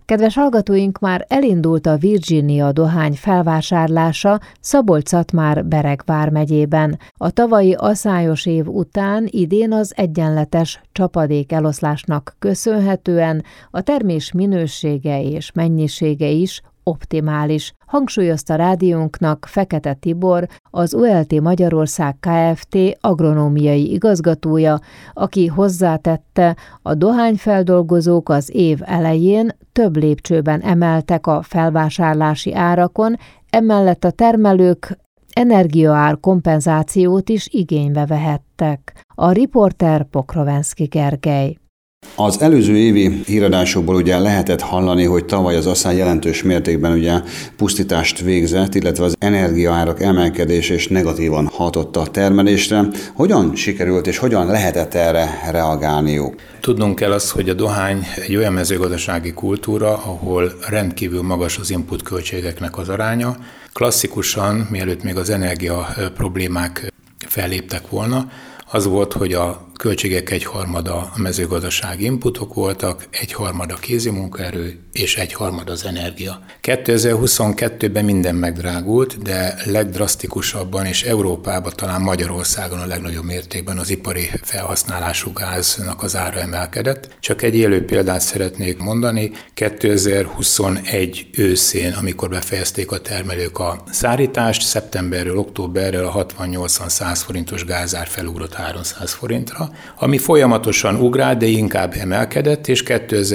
Kedves hallgatóink, már elindult a Virginia dohány felvásárlása Szabolcs-Szatmár-Bereg vármegyében. A tavalyi aszályos év után idén az egyenletes csapadék eloszlásnak köszönhetően a termés minősége és mennyisége is optimális, hangsúlyozta rádiónknak Fekete Tibor, az OLT Magyarország Kft. Agronómiai igazgatója, aki hozzátette, a dohányfeldolgozók az év elején több lépcsőben emeltek a felvásárlási árakon, emellett a termelők energiaár kompenzációt is igénybe vehettek. A riporter Pokrovenszky Gergely. Az előző évi híradásokból ugye lehetett hallani, hogy tavaly az asszály jelentős mértékben ugye pusztítást végzett, illetve az energiaárak emelkedése és negatívan hatott a termelésre. Hogyan sikerült és hogyan lehetett erre reagálniuk? Tudnunk kell azt, hogy a dohány egy olyan mezőgazdasági kultúra, ahol rendkívül magas az input költségeknek az aránya. Klasszikusan, mielőtt még az energia problémák felléptek volna, az volt, hogy a költségek egyharmada a mezőgazdasági inputok voltak, egyharmada kézi munkaerő és egyharmada az energia. 2022-ben minden megdrágult, de legdrasztikusabban és Európában, talán Magyarországon a legnagyobb mértékben az ipari felhasználású gáznak az ára emelkedett. Csak egy élő példát szeretnék mondani. 2021 őszén, amikor befejezték a termelők a szárítást, szeptemberről, októberről a 60-80-100 forintos gázár felugrott 300 forintra, ami folyamatosan ugrált, de inkább emelkedett, és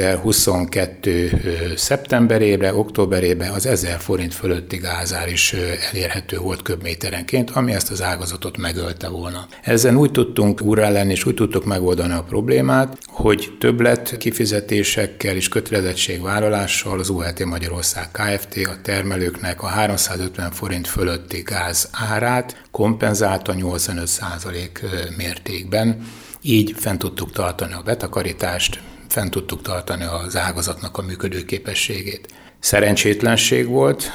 2022 szeptemberében, októberében az 1000 forint fölötti gázár is elérhető volt köbméterenként, ami ezt az ágazatot megölte volna. Ezen úgy tudtunk úrrá lenni, és úgy tudtuk megoldani a problémát, hogy többlet kifizetésekkel és kötelezettségvállalással az OLT Magyarország Kft. A termelőknek a 350 forint fölötti gáz árát kompenzálta 85% mértékben. Így fent tudtuk tartani a betakarítást, fent tudtuk tartani az ágazatnak a működőképességét. Szerencsétlenség volt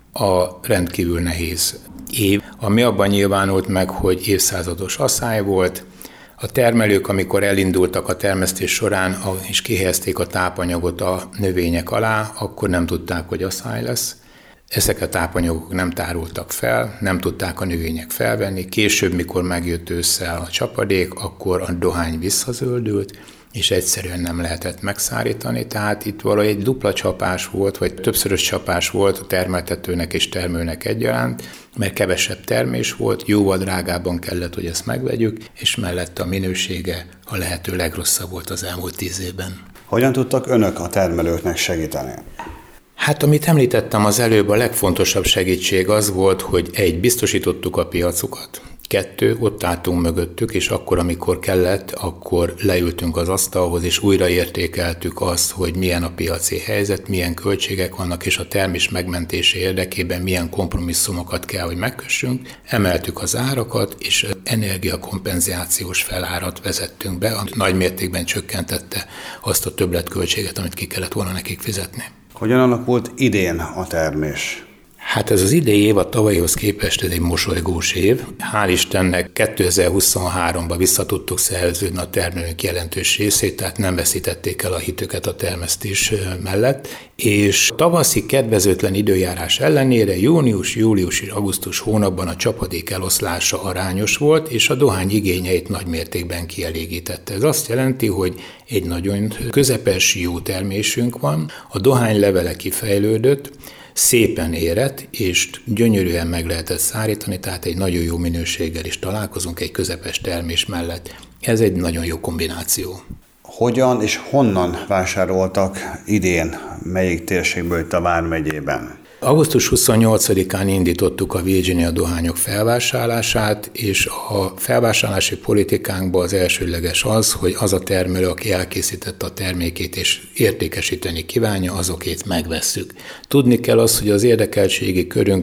a rendkívül nehéz év, ami abban nyilvánult meg, hogy évszázados asszály volt. A termelők, amikor elindultak a termesztés során, és kihelyezték a tápanyagot a növények alá, akkor nem tudták, hogy asszály lesz. Ezek a tápanyagok nem tárultak fel, nem tudták a növények felvenni. Később, mikor megjött ősszel a csapadék, akkor a dohány visszazöldült, és egyszerűen nem lehetett megszárítani. Tehát itt valahogy egy dupla csapás volt, vagy többszörös csapás volt a termeltetőnek és termőnek egyaránt, mert kevesebb termés volt, jóval drágában kellett, hogy ezt megvegyük, és mellette a minősége a lehető legrosszabb volt az elmúlt 10 évben. Hogyan tudtak önök a termelőknek segíteni? Hát, amit említettem az előbb, a legfontosabb segítség az volt, hogy biztosítottuk a piacukat. 2, ott álltunk mögöttük, és akkor, amikor kellett, akkor leültünk az asztalhoz, és újraértékeltük azt, hogy milyen a piaci helyzet, milyen költségek vannak, és a termés megmentése érdekében milyen kompromisszumokat kell, hogy megkössünk. Emeltük az árakat, és energiakompenzációs felárat vezettünk be, ami nagy mértékben csökkentette azt a többletköltséget, amit ki kellett volna nekik fizetni. Hogyan alakult idén a termés? Hát ez az idei év a tavalyihoz képest ez egy mosolygós év. Hál' Istennek 2023-ban vissza tudtuk szerződni a termelők jelentős részét, tehát nem veszítették el a hitüket a termesztés mellett, és tavaszi kedvezőtlen időjárás ellenére június, július és augusztus hónapban a csapadék eloszlása arányos volt, és a dohány igényeit nagy mértékben kielégítette. Ez azt jelenti, hogy egy nagyon közepes jó termésünk van, a dohány levele kifejlődött, szépen érett, és gyönyörűen meg lehetett szárítani, tehát egy nagyon jó minőséggel is találkozunk egy közepes termés mellett. Ez egy nagyon jó kombináció. Hogyan és honnan vásároltak idén, melyik térségből itt a vármegyében? Augusztus 28-án indítottuk a Virginia dohányok felvásárlását, és a felvásárlási politikánkban az elsődleges az, hogy az a termelő, aki elkészítette a termékét és értékesíteni kívánja, azokét megvesszük. Tudni kell azt, hogy az érdekeltségi körünk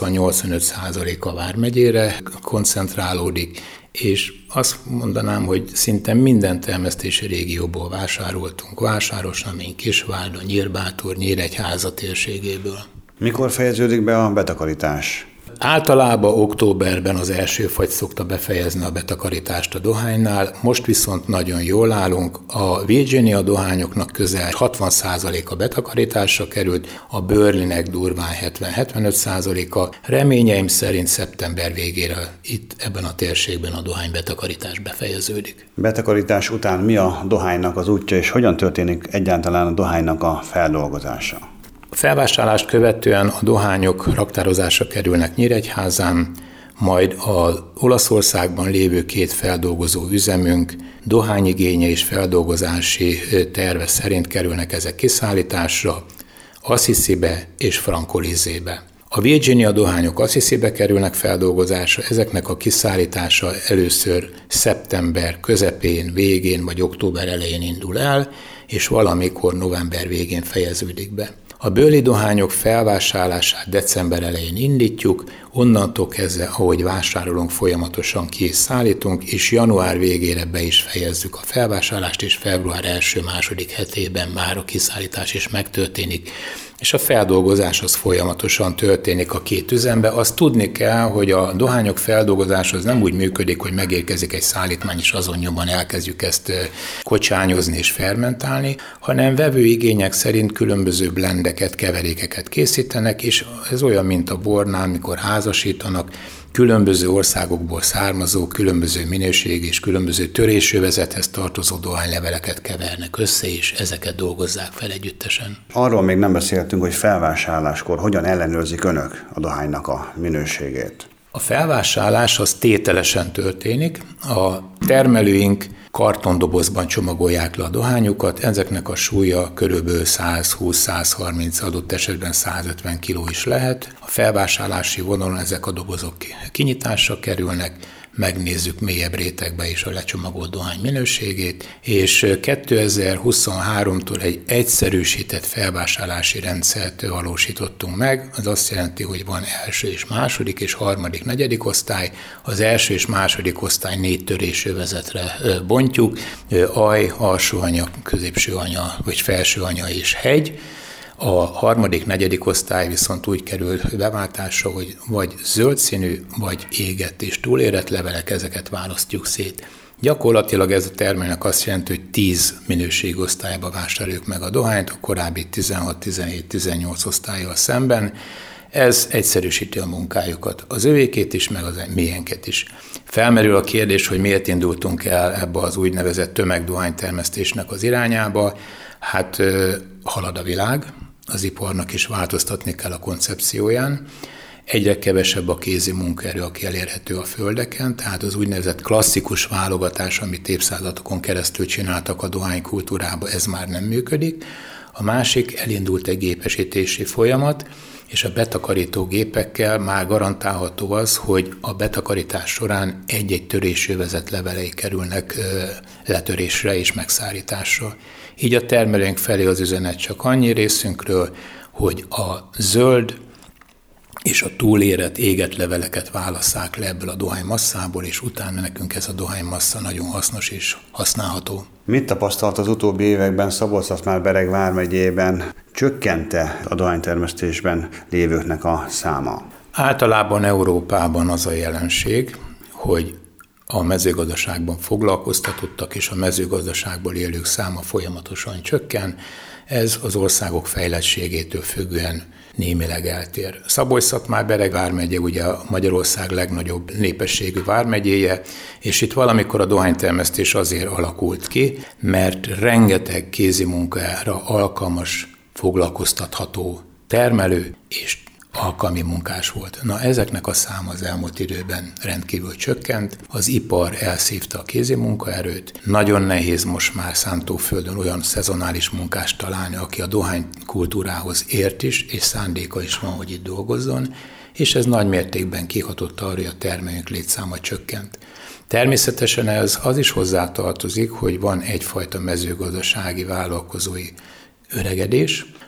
80-85% a vármegyére koncentrálódik, és azt mondanám, hogy szinte minden termesztési régióból vásároltunk. Vásárosamény, Kisvárda, Nyírbátor, Nyíregyháza térségéből. Mikor fejeződik be a betakarítás? Általában októberben az első fagy szokta befejezni a betakarítást a dohánynál, most viszont nagyon jól állunk. A Virginia dohányoknak közel 60%-a betakarításra került, a Burleynek durván 70-75%-a. Reményeim szerint szeptember végére itt ebben a térségben a dohány betakarítás befejeződik. Betakarítás után mi a dohánynak az útja, és hogyan történik egyáltalán a dohánynak a feldolgozása? A felvásárlást követően a dohányok raktározásra kerülnek Nyíregyházán, majd az Olaszországban lévő 2 feldolgozó üzemünk dohányigénye és feldolgozási terve szerint kerülnek ezek kiszállításra, Assisibe és Francolizébe. A Virginia dohányok Assisibe kerülnek feldolgozásra, ezeknek a kiszállítása először szeptember közepén, végén vagy október elején indul el, és valamikor november végén fejeződik be. A Burley dohányok felvásárlását december elején indítjuk, onnantól kezdve, ahogy vásárolunk, folyamatosan ki és szállítunk, és január végére be is fejezzük a felvásárlást, és február 1.-2. hetében már a kiszállítás is megtörténik, és a feldolgozás az folyamatosan történik a 2 üzemben. Azt tudni kell, hogy a dohányok feldolgozása az nem úgy működik, hogy megérkezik egy szállítmány, és azon nyomban elkezdjük ezt kocsányozni és fermentálni, hanem vevőigények szerint különböző blendeket, keverékeket készítenek, és ez olyan, mint a bornál, mikor házasítanak, különböző országokból származó, különböző minőség és különböző törésövezethez tartozó dohányleveleket kevernek össze, és ezeket dolgozzák fel együttesen. Arról még nem beszéltünk, hogy felvásárláskor hogyan ellenőrzik önök a dohánynak a minőségét. A felvásárlás az tételesen történik. A termelőink kartondobozban csomagolják le a dohányukat, ezeknek a súlya körülbelül 120-130, adott esetben 150 kg is lehet. A felvásárlási vonalon ezek a dobozok kinyitásra kerülnek, megnézzük mélyebb rétegbe is a lecsomagolt dohány minőségét, és 2023-tól egy egyszerűsített felvásárlási rendszert valósítottunk meg. Az azt jelenti, hogy van első és második és harmadik, negyedik osztály. Az első és második osztály 4 törésövezetre bontjuk, alj, alsóanya, középső anya vagy felső anya és hegy. A harmadik, negyedik osztály viszont úgy kerül beváltásra, hogy vagy zöld színű, vagy égett és túlérett levelek, ezeket választjuk szét. Gyakorlatilag ez a termének azt jelenti, hogy 10 minőségosztályba vásároljuk meg a dohányt, a korábbi 16-17-18 osztállyal szemben. Ez egyszerűsíti a munkájukat, az övékét is, meg az miénket is. Felmerül a kérdés, hogy miért indultunk el ebbe az úgynevezett tömegdohánytermesztésnek az irányába. Hát halad a világ, az iparnak is változtatni kell a koncepcióján. Egyre kevesebb a kézi munkaerő, aki elérhető a földeken, tehát az úgynevezett klasszikus válogatás, amit évszázadokon keresztül csináltak a dohánykultúrába, ez már nem működik. A másik, elindult egy gépesítési folyamat, és a betakarító gépekkel már garantálható az, hogy a betakarítás során egy-egy törésövezet levelei kerülnek letörésre és megszárításra. Így a termelőink felé az üzenet csak annyi részünkről, hogy a zöld és a túlérett, égett leveleket válasszák le ebből a dohánymasszából, és utána nekünk ez a dohánymassa nagyon hasznos és használható. Mit tapasztalt az utóbbi években Szabolcs-Szatmár-Bereg vármegyében? Csökkent-e a dohánytermesztésben lévőknek a száma? Általában Európában az a jelenség, hogy a mezőgazdaságban foglalkoztatottak és a mezőgazdaságból élők száma folyamatosan csökken. Ez az országok fejlettségétől függően némileg eltér. Szabolcs-Szatmár-Bereg vármegye ugye a Magyarország legnagyobb népességű vármegyéje, és itt valamikor a dohánytermesztés azért alakult ki, mert rengeteg kézi munkára alkalmas, foglalkoztatható termelő és alkalmi munkás volt. Na, ezeknek a száma az elmúlt időben rendkívül csökkent, az ipar elszívta a kézi munkaerőt, nagyon nehéz most már szántóföldön olyan szezonális munkást találni, aki a dohánykultúrához ért is, és szándéka is van, hogy itt dolgozzon, és ez nagy mértékben kihatott arra, hogy a termelők létszáma csökkent. Természetesen ez az is hozzátartozik, hogy van egyfajta mezőgazdasági vállalkozói öregedés.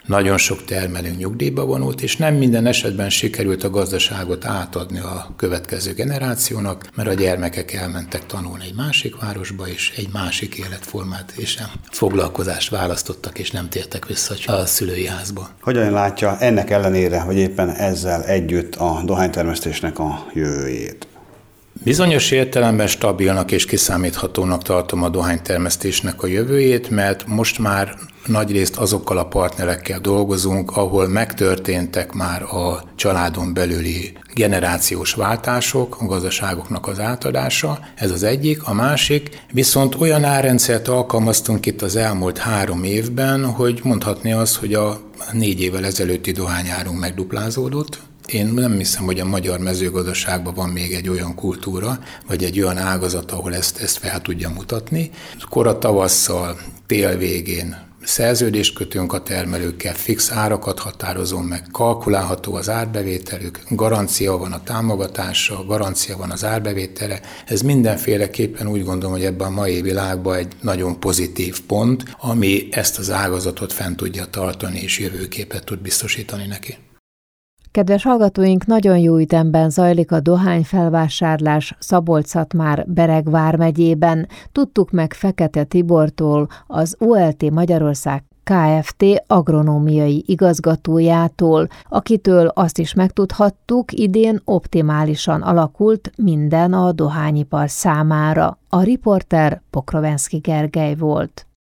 nagyon sok termelőnk nyugdíjba vonult, és nem minden esetben sikerült a gazdaságot átadni a következő generációnak, mert a gyermekek elmentek tanulni egy másik városba, és egy másik életformát és foglalkozást választottak, és nem tértek vissza a szülői házba. Hogyan látja ennek ellenére, hogy éppen ezzel együtt a dohánytermesztésnek a jövőjét? Bizonyos értelemben stabilnak és kiszámíthatónak tartom a dohánytermesztésnek a jövőjét, mert most már nagyrészt azokkal a partnerekkel dolgozunk, ahol megtörténtek már a családon belüli generációs váltások, a gazdaságoknak az átadása, ez az egyik. A másik, viszont olyan árrendszert alkalmaztunk itt az elmúlt 3 évben, hogy mondhatni az, hogy a 4 évvel ezelőtti dohányárunk megduplázódott. Én nem hiszem, hogy a magyar mezőgazdaságban van még egy olyan kultúra, vagy egy olyan ágazat, ahol ezt fel tudja mutatni. Kora tavasszal, tél végén szerződést kötünk a termelőkkel, fix árakat határozunk meg, kalkulálható az árbevételük, garancia van a támogatásra, garancia van az árbevételre. Ez mindenféleképpen úgy gondolom, hogy ebben a mai világban egy nagyon pozitív pont, ami ezt az ágazatot fent tudja tartani és jövőképet tud biztosítani neki. Kedves hallgatóink, nagyon jó ütemben zajlik a dohányfelvásárlás Szabolcs-Szatmár-Bereg vármegyében. Tudtuk meg Fekete Tibortól, az OLT Magyarország Kft. Agronómiai igazgatójától, akitől azt is megtudhattuk, idén optimálisan alakult minden a dohányipar számára. A riporter Pokrovenszky Gergely volt.